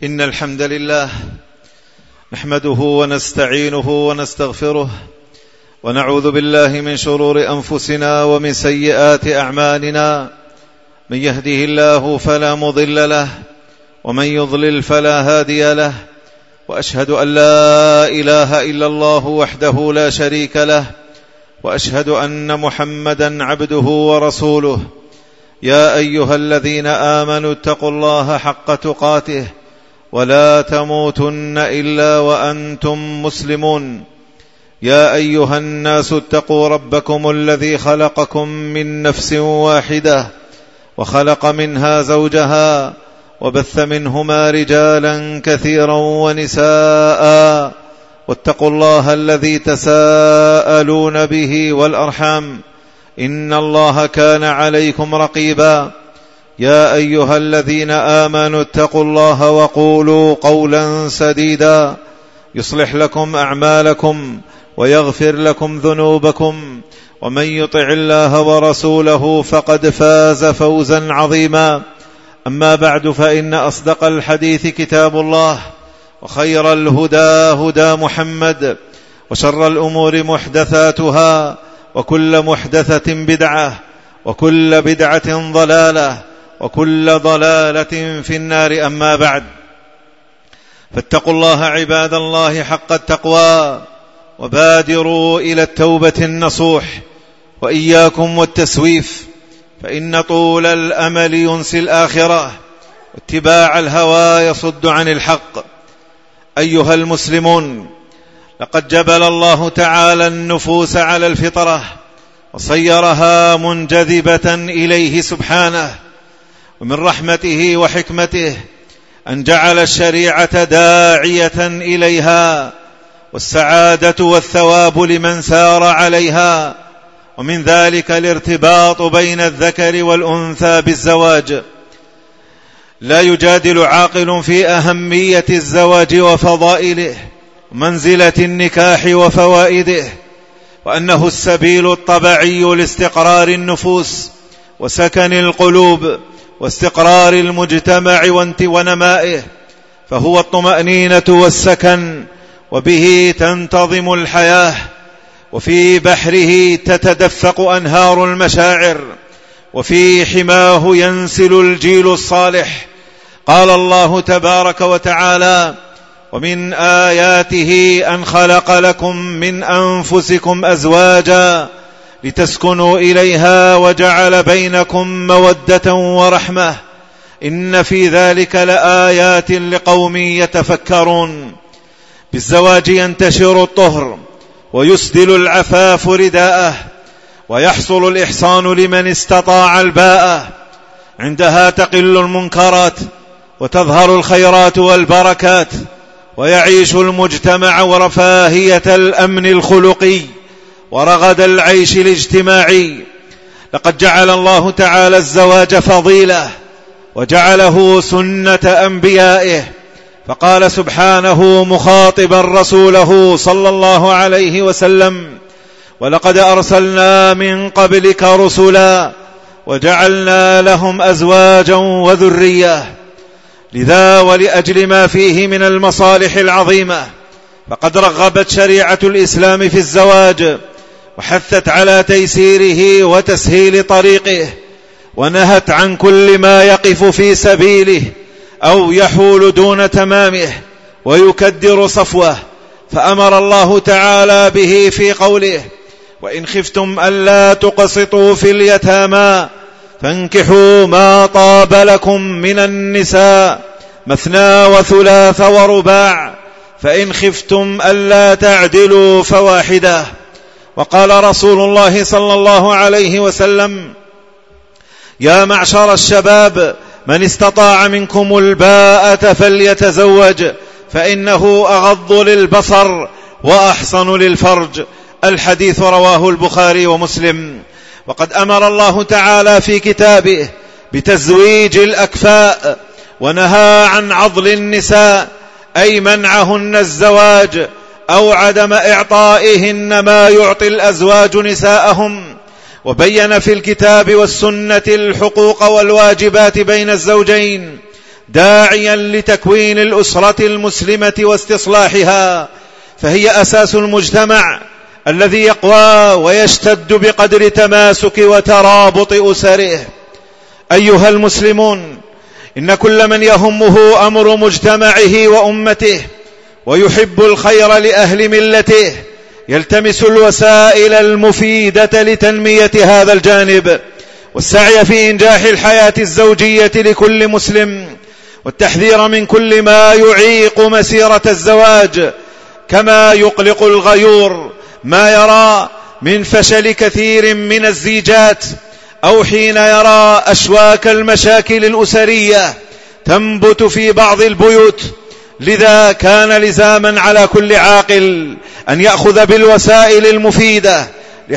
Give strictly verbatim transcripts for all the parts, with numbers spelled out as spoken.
إن الحمد لله نحمده ونستعينه ونستغفره ونعوذ بالله من شرور أنفسنا ومن سيئات أعمالنا. من يهده الله فلا مضل له ومن يضلل فلا هادي له، وأشهد أن لا إله إلا الله وحده لا شريك له، وأشهد أن محمدا عبده ورسوله. يا أيها الذين آمنوا اتقوا الله حق تقاته ولا تموتن إلا وأنتم مسلمون. يا أيها الناس اتقوا ربكم الذي خلقكم من نفس واحدة وخلق منها زوجها وبث منهما رجالا كثيرا ونساء، واتقوا الله الذي تساءلون به والأرحام إن الله كان عليكم رقيبا. يا أيها الذين آمنوا اتقوا الله وقولوا قولا سديدا يصلح لكم أعمالكم ويغفر لكم ذنوبكم، ومن يطع الله ورسوله فقد فاز فوزا عظيما. أما بعد، فإن أصدق الحديث كتاب الله، وخير الهدى هدى محمد، وشر الأمور محدثاتها، وكل محدثة بدعة، وكل بدعة ضلالة، وكل ضلالة في النار. أما بعد، فاتقوا الله عباد الله حق التقوى، وبادروا إلى التوبة النصوح، وإياكم والتسويف، فإن طول الأمل ينسي الآخرة، واتباع الهوى يصد عن الحق. أيها المسلمون، لقد جبل الله تعالى النفوس على الفطرة، وصيرها منجذبة إليه سبحانه، ومن رحمته وحكمته أن جعل الشريعة داعية إليها، والسعادة والثواب لمن سار عليها، ومن ذلك الارتباط بين الذكر والأنثى بالزواج. لا يجادل عاقل في أهمية الزواج وفضائله، ومنزلة النكاح وفوائده، وأنه السبيل الطبيعي لاستقرار النفوس وسكن القلوب واستقرار المجتمع ونمائه، فهو الطمأنينة والسكن، وبه تنتظم الحياة، وفي بحره تتدفق أنهار المشاعر، وفي حماه ينسل الجيل الصالح. قال الله تبارك وتعالى: ومن آياته أن خلق لكم من أنفسكم أزواجا لتسكنوا إليها وجعل بينكم مودة ورحمة إن في ذلك لآيات لقوم يتفكرون. بالزواج ينتشر الطهر ويسدل العفاف رداءه، ويحصل الإحصان لمن استطاع الباءة. عندها تقل المنكرات وتظهر الخيرات والبركات، ويعيش المجتمع ورفاهية الأمن الخلقي ورغد العيش الاجتماعي. لقد جعل الله تعالى الزواج فضيلة، وجعله سنة أنبيائه، فقال سبحانه مخاطبا رسوله صلى الله عليه وسلم: ولقد أرسلنا من قبلك رسلا وجعلنا لهم أزواجا وذرية. لذا ولأجل ما فيه من المصالح العظيمة، فقد رغبت شريعة الإسلام في الزواج، وحثت على تيسيره وتسهيل طريقه، ونهت عن كل ما يقف في سبيله أو يحول دون تمامه ويكدر صفوه. فأمر الله تعالى به في قوله: وإن خفتم ألا تقسطوا في اليتامى فانكحوا ما طاب لكم من النساء مثنى وثلاث ورباع فإن خفتم ألا تعدلوا فواحدة. وقال رسول الله صلى الله عليه وسلم: يا معشر الشباب، من استطاع منكم الباءة فليتزوج، فإنه أغض للبصر وأحصن للفرج. الحديث رواه البخاري ومسلم. وقد أمر الله تعالى في كتابه بتزويج الأكفاء، ونهى عن عضل النساء، أي منعهن الزواج أو عدم إعطائهن ما يعطي الأزواج نساءهم. وبين في الكتاب والسنة الحقوق والواجبات بين الزوجين، داعيا لتكوين الأسرة المسلمة واستصلاحها، فهي أساس المجتمع الذي يقوى ويشتد بقدر تماسك وترابط أسره. أيها المسلمون، إن كل من يهمه أمر مجتمعه وأمته ويحب الخير لأهل ملته يلتمس الوسائل المفيدة لتنمية هذا الجانب والسعي في إنجاح الحياة الزوجية لكل مسلم، والتحذير من كل ما يعيق مسيرة الزواج، كما يقلق الغيور ما يرى من فشل كثير من الزيجات، أو حين يرى أشواك المشاكل الأسرية تنبت في بعض البيوت. لذا كان لزاما على كل عاقل أن يأخذ بالوسائل المفيدة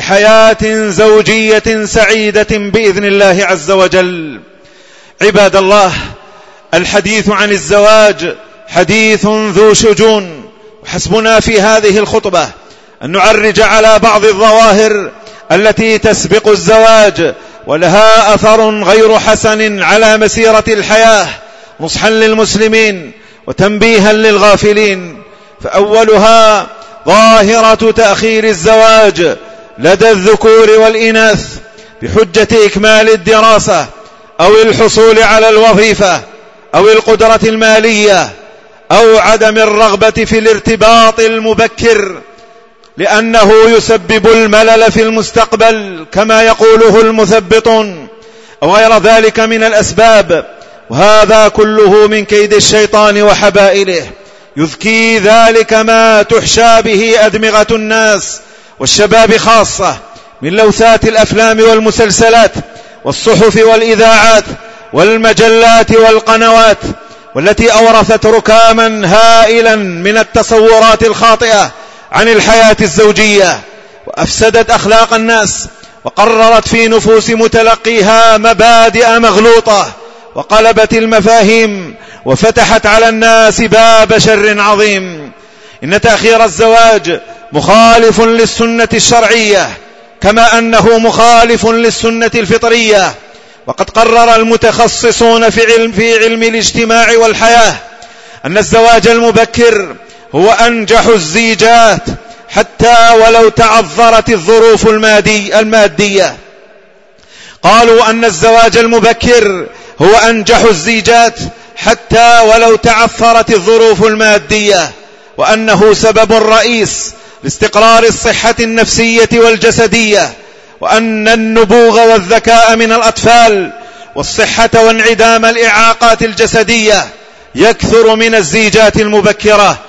لحياة زوجية سعيدة بإذن الله عز وجل. عباد الله، الحديث عن الزواج حديث ذو شجون، وحسبنا في هذه الخطبة أن نعرج على بعض الظواهر التي تسبق الزواج ولها أثر غير حسن على مسيرة الحياة، نصحا للمسلمين وتنبيها للغافلين. فأولها ظاهرة تأخير الزواج لدى الذكور والإناث بحجة إكمال الدراسة أو الحصول على الوظيفة أو القدرة المالية أو عدم الرغبة في الارتباط المبكر، لأنه يسبب الملل في المستقبل كما يقوله المثبطون، أو غير ذلك من الأسباب. وهذا كله من كيد الشيطان وحبائله، يذكي ذلك ما تحشى به أدمغة الناس والشباب خاصة من لوثات الأفلام والمسلسلات والصحف والإذاعات والمجلات والقنوات، والتي أورثت ركاما هائلا من التصورات الخاطئة عن الحياة الزوجية، وأفسدت أخلاق الناس، وقررت في نفوس متلقيها مبادئ مغلوطة، وقلبت المفاهيم، وفتحت على الناس باب شر عظيم. إن تأخير الزواج مخالف للسنة الشرعية، كما أنه مخالف للسنة الفطرية. وقد قرر المتخصصون في علم, في علم الاجتماع والحياة أن الزواج المبكر هو أنجح الزيجات حتى ولو تعذرت الظروف المادي المادية. قالوا أن الزواج المبكر هو أنجح الزيجات حتى ولو تعثرت الظروف المادية، وأنه سبب رئيس لاستقرار الصحة النفسية والجسدية، وأن النبوغ والذكاء من الأطفال والصحة وانعدام الإعاقات الجسدية يكثر من الزيجات المبكرة.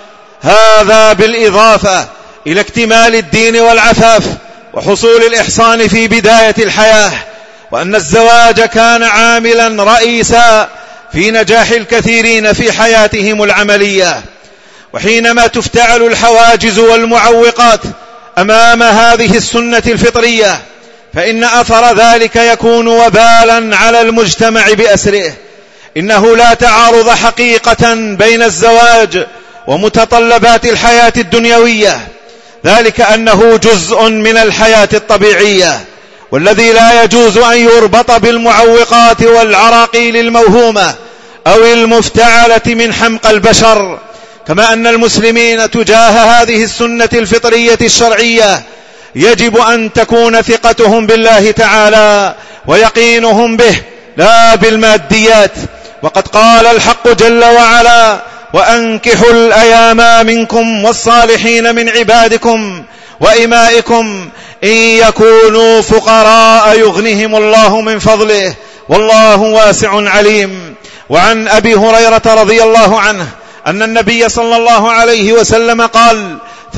هذا بالإضافة إلى اكتمال الدين والعفاف وحصول الإحصان في بداية الحياة، وأن الزواج كان عاملا رئيسا في نجاح الكثيرين في حياتهم العملية. وحينما تفتعل الحواجز والمعوقات أمام هذه السنة الفطرية، فإن أثر ذلك يكون وبالا على المجتمع بأسره. إنه لا تعارض حقيقة بين الزواج ومتطلبات الحياة الدنيوية، ذلك أنه جزء من الحياة الطبيعية، والذي لا يجوز أن يربط بالمعوقات والعراقيل الموهومة أو المفتعلة من حمق البشر. كما أن المسلمين تجاه هذه السنة الفطرية الشرعية يجب أن تكون ثقتهم بالله تعالى ويقينهم به لا بالماديات. وقد قال الحق جل وعلا: وأنكحوا الأيام منكم والصالحين من عبادكم وإمائكم إن يكونوا فقراء يغنهم الله من فضله والله واسع عليم. وعن أبي هريرة رضي الله عنه أن النبي صلى الله عليه وسلم قال: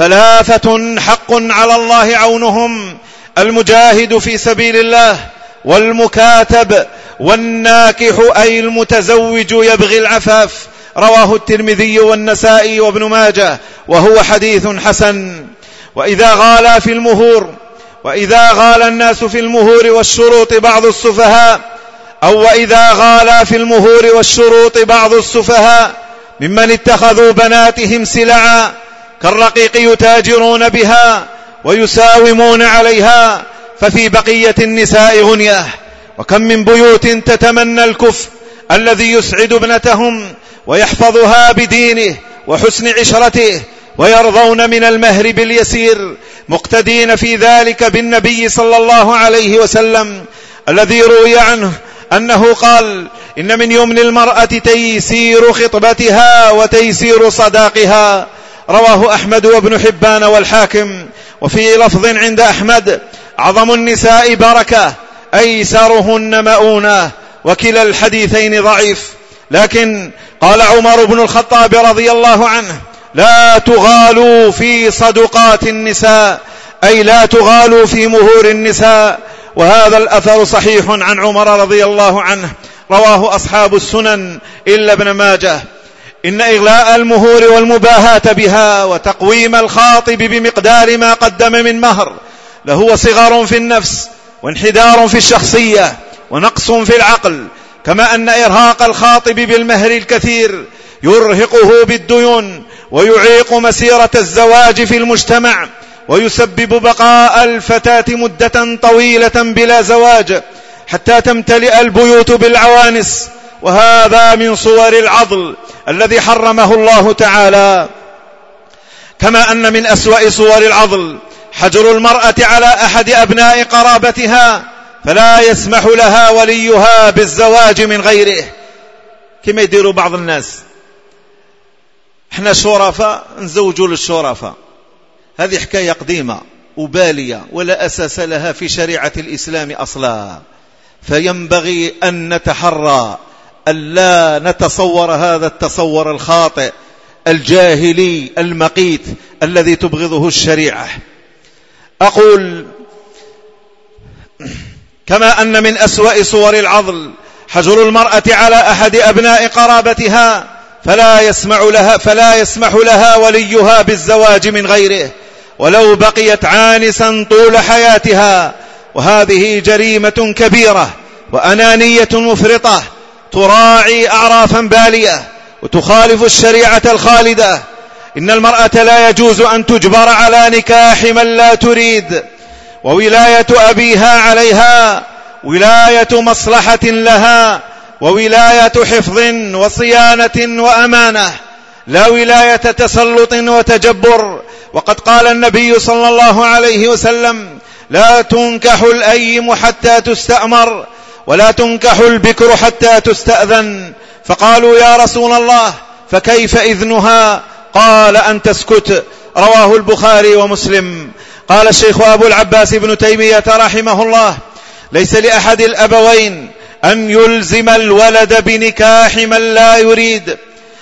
ثلاثة حق على الله عونهم: المجاهد في سبيل الله، والمكاتب، والناكح أي المتزوج يبغي العفاف. رواه الترمذي والنسائي وابن ماجه، وهو حديث حسن. وإذا غال في المهور وإذا غال الناس في المهور والشروط بعض السفهاء أو وإذا غال في المهور والشروط بعض السفهاء ممن اتخذوا بناتهم سلعا كالرقيق يتاجرون بها ويساومون عليها، ففي بقية النساء غنية. وكم من بيوت تتمنى الكفء الذي يسعد ابنتهم ويحفظها بدينه وحسن عشرته، ويرضون من المهر باليسير، مقتدين في ذلك بالنبي صلى الله عليه وسلم الذي روي عنه أنه قال: إن من يمن المرأة تيسير خطبتها وتيسير صداقها. رواه أحمد وابن حبان والحاكم. وفي لفظ عند أحمد: أعظم النساء بركة أيسرهن مؤونة. وكلا الحديثين ضعيف، لكن قال عمر بن الخطاب رضي الله عنه: لا تغالوا في صدقات النساء، أي لا تغالوا في مهور النساء. وهذا الأثر صحيح عن عمر رضي الله عنه، رواه أصحاب السنن إلا ابن ماجه. إن إغلاء المهور والمباهاة بها وتقويم الخاطب بمقدار ما قدم من مهر لهو صغر في النفس وانحدار في الشخصية ونقص في العقل، كما أن إرهاق الخاطب بالمهر الكثير يرهقه بالديون ويعيق مسيرة الزواج في المجتمع، ويسبب بقاء الفتاة مدة طويلة بلا زواج حتى تمتلئ البيوت بالعوانس. وهذا من صور العضل الذي حرمه الله تعالى. كما أن من أسوأ صور العضل حجر المرأة على أحد أبناء قرابتها، فلا يسمح لها وليها بالزواج من غيره، كما يديروا بعض الناس. احنا شرفاء نزوجوا للشرفاء، هذه حكاية قديمة وبالية ولا أساس لها في شريعة الإسلام أصلا. فينبغي أن نتحرى ألا نتصور هذا التصور الخاطئ الجاهلي المقيت الذي تبغضه الشريعة. أقول: كما أن من أسوأ صور العضل حجر المرأة على أحد أبناء قرابتها، فلا يسمح لها فلا يسمح لها وليها بالزواج من غيره ولو بقيت عانسا طول حياتها. وهذه جريمة كبيرة وأنانية مفرطة تراعي أعرافا بالية وتخالف الشريعة الخالدة. إن المرأة لا يجوز أن تجبر على نكاح من لا تريد، وولاية أبيها عليها ولاية مصلحة لها وولاية حفظ وصيانة وأمانة، لا ولاية تسلط وتجبر. وقد قال النبي صلى الله عليه وسلم: لا تنكح الأيم حتى تستأمر ولا تنكح البكر حتى تستأذن. فقالوا: يا رسول الله فكيف إذنها؟ قال: أن تسكت. رواه البخاري ومسلم. قال الشيخ أبو العباس ابن تيمية رحمه الله: ليس لأحد الأبوين أن يلزم الولد بنكاح من لا يريد.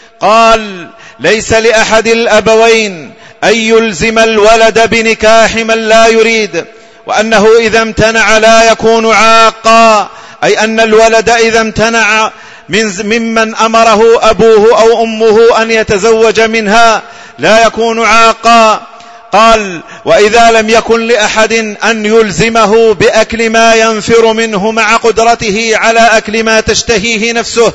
قال: ليس لأحد الأبوين أن يلزم الولد بنكاح من لا يريد، وأنه إذا امتنع لا يكون عاقا، أي أن الولد إذا امتنع من ممن أمره أبوه أو أمه أن يتزوج منها لا يكون عاقا. قال: وإذا لم يكن لأحد أن يلزمه بأكل ما ينفر منه مع قدرته على أكل ما تشتهيه نفسه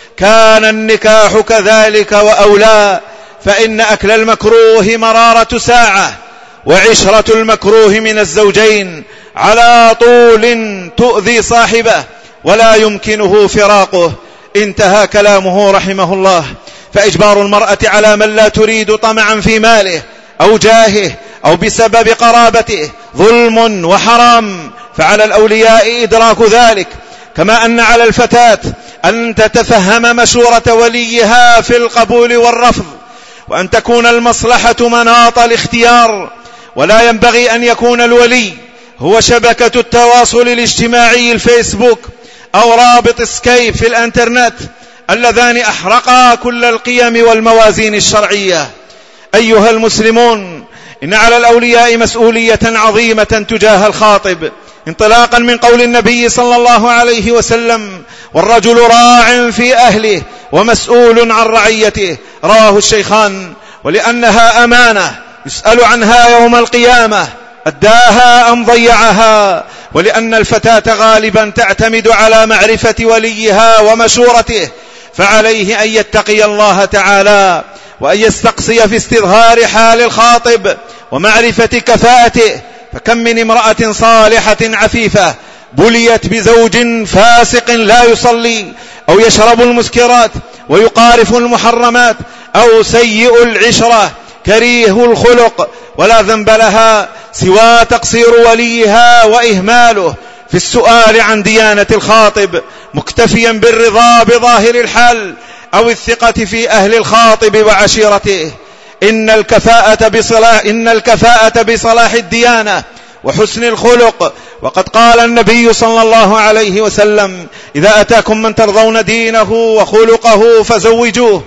كان النكاح كذلك وأولى، فإن أكل المكروه مرارة ساعة، وعشرة المكروه من الزوجين على طول تؤذي صاحبه ولا يمكنه فراقه. انتهى كلامه رحمه الله. فإجبار المرأة على من لا تريد طمعا في ماله أو جاهه أو بسبب قرابته ظلم وحرام، فعلى الأولياء إدراك ذلك، كما أن على الفتاة أن تتفهم مشورة وليها في القبول والرفض، وأن تكون المصلحة مناط الاختيار. ولا ينبغي أن يكون الولي هو شبكة التواصل الاجتماعي الفيسبوك أو رابط سكايب في الانترنت اللذان أحرقا كل القيم والموازين الشرعية. أيها المسلمون، إن على الأولياء مسؤولية عظيمة تجاه الخاطب، انطلاقا من قول النبي صلى الله عليه وسلم: والرجل راع في أهله ومسؤول عن رعيته. رواه الشيخان. ولأنها أمانة يسأل عنها يوم القيامة أداها أم ضيعها، ولأن الفتاة غالبا تعتمد على معرفة وليها ومشورته، فعليه أن يتقي الله تعالى وأن يستقصي في استظهار حال الخاطب ومعرفة كفاءته. فكم من امرأة صالحة عفيفة بليت بزوج فاسق لا يصلي أو يشرب المسكرات ويقارف المحرمات أو سيء العشرة كريه الخلق ولا ذنب لها سوى تقصير وليها وإهماله في السؤال عن ديانة الخاطب، مكتفيا بالرضا بظاهر الحال أو الثقة في أهل الخاطب وعشيرته. إن الكفاءة بصلاح, إن الكفاءة بصلاح الديانة وحسن الخلق، وقد قال النبي صلى الله عليه وسلم: إذا أتاكم من ترضون دينه وخلقه فزوجوه،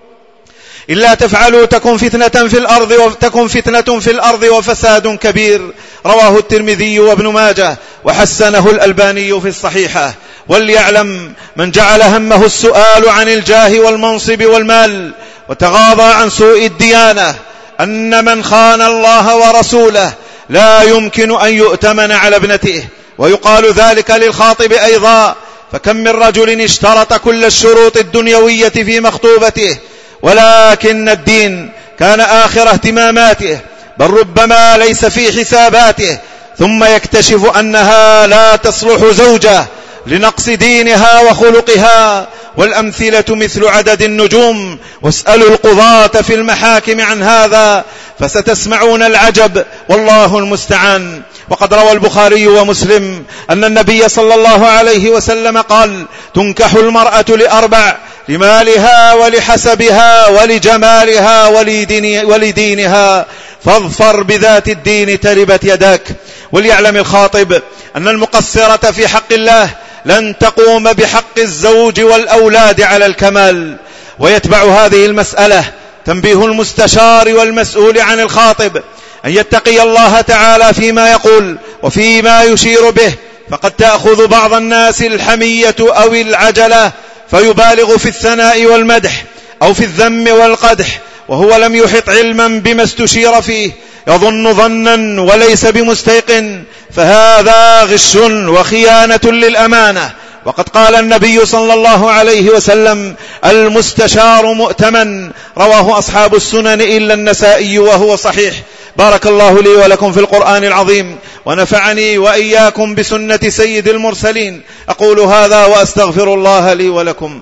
إلا تفعلوا تكن فتنة في الأرض وتكن فتنة في الأرض وفساد كبير. رواه الترمذي وابن ماجه وحسنه الألباني في الصحيحة. وليعلم من جعل همه السؤال عن الجاه والمنصب والمال وتغاضى عن سوء الديانة أن من خان الله ورسوله لا يمكن أن يؤتمن على ابنته. ويقال ذلك للخاطب أيضا، فكم من رجل اشترط كل الشروط الدنيوية في مخطوبته ولكن الدين كان آخر اهتماماته، بل ربما ليس في حساباته، ثم يكتشف أنها لا تصلح زوجة لنقص دينها وخلقها. والأمثلة مثل عدد النجوم، واسألوا القضاة في المحاكم عن هذا فستسمعون العجب، والله المستعان. وقد روى البخاري ومسلم أن النبي صلى الله عليه وسلم قال: تنكح المرأة لأربع: لمالها ولحسبها ولجمالها ولدينها، فاظفر بذات الدين تربت يداك. وليعلم الخاطب أن المقصرة في حق الله لن تقوم بحق الزوج والأولاد على الكمال. ويتبع هذه المسألة تنبيه المستشار والمسؤول عن الخاطب أن يتقي الله تعالى فيما يقول وفيما يشير به، فقد تأخذ بعض الناس الحمية أو العجلة فيبالغ في الثناء والمدح أو في الذم والقدح وهو لم يحط علما بما استشير فيه، يظن ظنا وليس بمستيقن، فهذا غش وخيانة للأمانة. وقد قال النبي صلى الله عليه وسلم: المستشار مؤتمن. رواه أصحاب السنن إلا النسائي وهو صحيح. بارك الله لي ولكم في القرآن العظيم، ونفعني وإياكم بسنة سيد المرسلين. أقول هذا وأستغفر الله لي ولكم.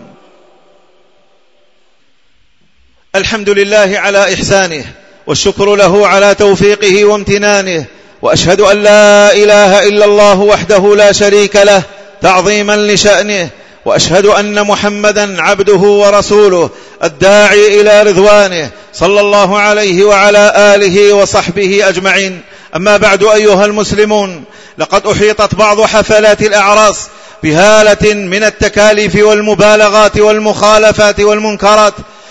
الحمد لله على إحسانه، والشكر له على توفيقه وامتنانه، وأشهد أن لا إله إلا الله وحده لا شريك له تعظيما لشأنه، وأشهد أن محمدا عبده ورسوله الداعي إلى رضوانه صلى الله عليه وعلى آله وصحبه أجمعين. أما بعد أيها المسلمون، لقد أحيطت بعض حفلات الأعراس بهالة من التكاليف والمبالغات والمخالفات والمنكرات،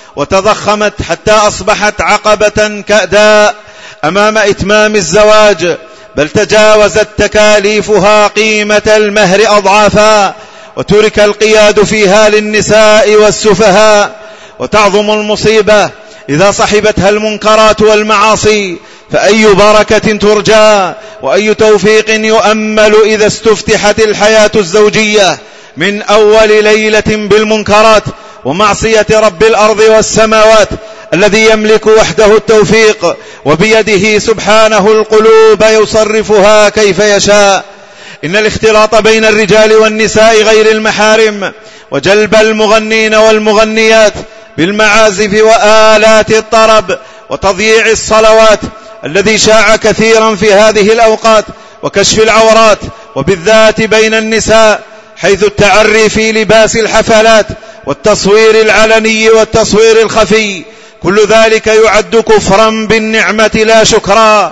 وتضخمت حتى أصبحت عقبة كأداء أمام إتمام الزواج، بل تجاوزت تكاليفها قيمة المهر أضعافا، وترك القياد فيها للنساء والسفهاء. وتعظم المصيبة إذا صحبتها المنكرات والمعاصي، فأي بركة ترجى وأي توفيق يؤمل إذا استفتحت الحياة الزوجية من أول ليلة بالمنكرات ومعصية رب الأرض والسماوات الذي يملك وحده التوفيق، وبيده سبحانه القلوب يصرفها كيف يشاء. إن الاختلاط بين الرجال والنساء غير المحارم، وجلب المغنين والمغنيات بالمعازف وآلات الطرب، وتضييع الصلوات الذي شاع كثيرا في هذه الأوقات، وكشف العورات وبالذات بين النساء، حيث التعري في لباس الحفلات والتصوير العلني والتصوير الخفي، كل ذلك يعد كفرا بالنعمة لا شكرا،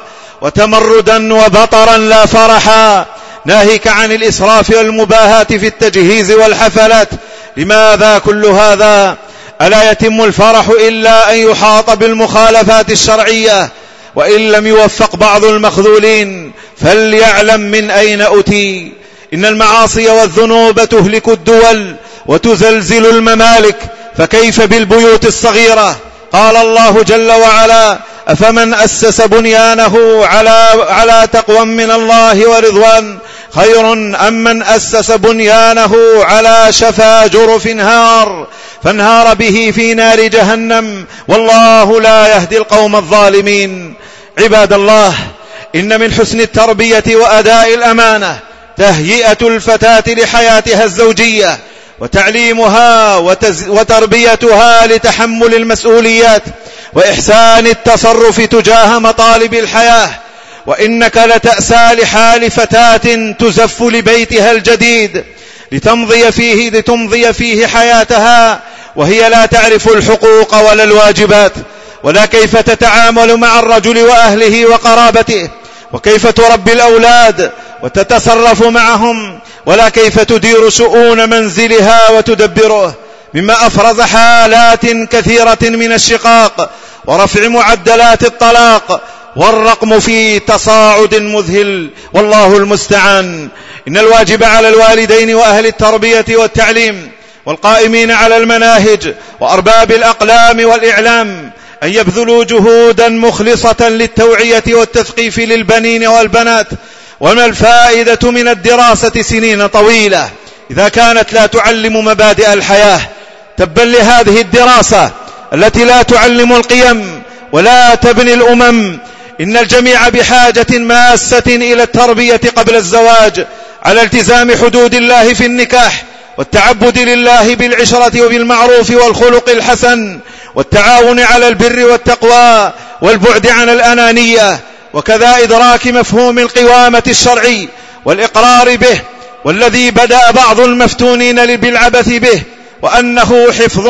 وتمردا وبطرا لا فرحا، ناهيك عن الإسراف والمباهاة في التجهيز والحفلات. لماذا كل هذا؟ ألا يتم الفرح إلا أن يحاط بالمخالفات الشرعية؟ وإن لم يوفق بعض المخذولين فليعلم من أين أتي. إن المعاصي والذنوب تهلك الدول وتزلزل الممالك، فكيف بالبيوت الصغيرة؟ قال الله جل وعلا: أفمن أسس بنيانه على, على تقوى من الله ورضوان خير أم من أسس بنيانه على شفا جرف هار فانهار به في نار جهنم، والله لا يهدي القوم الظالمين. عباد الله، إن من حسن التربية وأداء الأمانة تهيئة الفتاة لحياتها الزوجية، وتعليمها وتربيتها لتحمل المسؤوليات وإحسان التصرف تجاه مطالب الحياة. وإنك لتأسى لحال فتاة تزف لبيتها الجديد لتمضي فيه, لتمضي فيه حياتها وهي لا تعرف الحقوق ولا الواجبات، ولا كيف تتعامل مع الرجل وأهله وقرابته، وكيف تربي الأولاد وتتصرف معهم، ولا كيف تدير شؤون منزلها وتدبره، مما أفرز حالات كثيرة من الشقاق ورفع معدلات الطلاق، والرقم في تصاعد مذهل، والله المستعان. إن الواجب على الوالدين وأهل التربية والتعليم والقائمين على المناهج وأرباب الأقلام والإعلام أن يبذلوا جهودا مخلصة للتوعية والتثقيف للبنين والبنات. وما الفائدة من الدراسة سنين طويلة إذا كانت لا تعلم مبادئ الحياة؟ تبا لهذه الدراسة التي لا تعلم القيم ولا تبني الأمم. إن الجميع بحاجة ماسة إلى التربية قبل الزواج على التزام حدود الله في النكاح، والتعبد لله بالعشرة وبالمعروف والخلق الحسن، والتعاون على البر والتقوى، والبعد عن الأنانية، وكذا إدراك مفهوم القوامة الشرعي والإقرار به، والذي بدأ بعض المفتونين بالعبث به، وأنه حفظ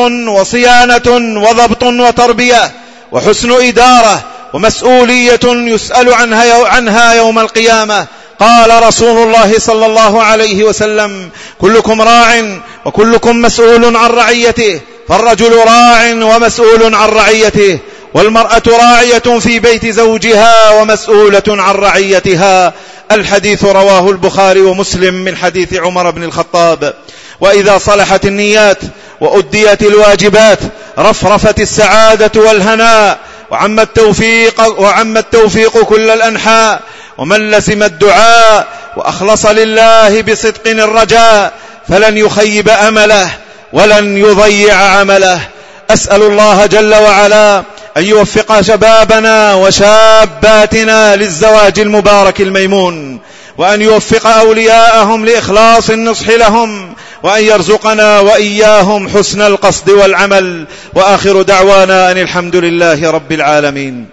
وصيانة وضبط وتربية وحسن إدارة ومسؤولية يسأل عنها, عنها يوم القيامة. قال رسول الله صلى الله عليه وسلم: كلكم راع وكلكم مسؤول عن رعيته، فالرجل راع ومسؤول عن رعيته، والمرأة راعية في بيت زوجها ومسؤولة عن رعيتها. الحديث رواه البخاري ومسلم من حديث عمر بن الخطاب. وإذا صلحت النيات وأديت الواجبات رفرفت السعادة والهناء، وعم التوفيق, وعم التوفيق كل الأنحاء. ومن لزم الدعاء وأخلص لله بصدق الرجاء فلن يخيب أمله ولن يضيع عمله. أسأل الله جل وعلا أن يوفق شبابنا وشاباتنا للزواج المبارك الميمون، وأن يوفق أولياءهم لإخلاص النصح لهم، وأن يرزقنا وإياهم حسن القصد والعمل. وآخر دعوانا أن الحمد لله رب العالمين.